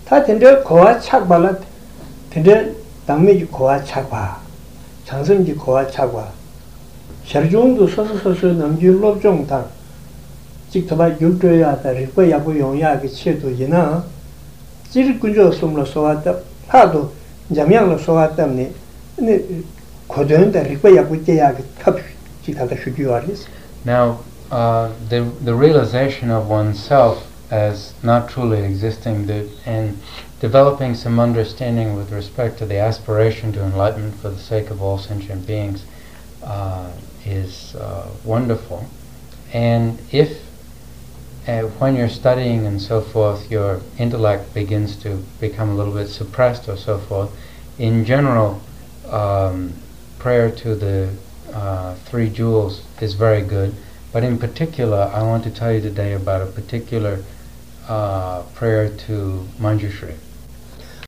다 텐데 고아 착발라 텐데 당매지 고아 착바 장성지 고아 착바 샤중도 서서서서 남줄럽종 다 직접아 육조야 다 리고 야고 용야게 체도 이나 질 군조 숨로 소왔다 파도 잠양로 소왔다니 네 고전다 리고 야고 때야게 탑 지다다 슈디와리스. Now, the realization of oneself as not truly existing and developing some understanding with respect to the aspiration to enlightenment for the sake of all sentient beings is wonderful. And if when you're studying and so forth, your intellect begins to become a little bit suppressed or so forth, in general, prayer to the three jewels is very good. But in particular, I want to tell you today about a particular prayer to Manjushri.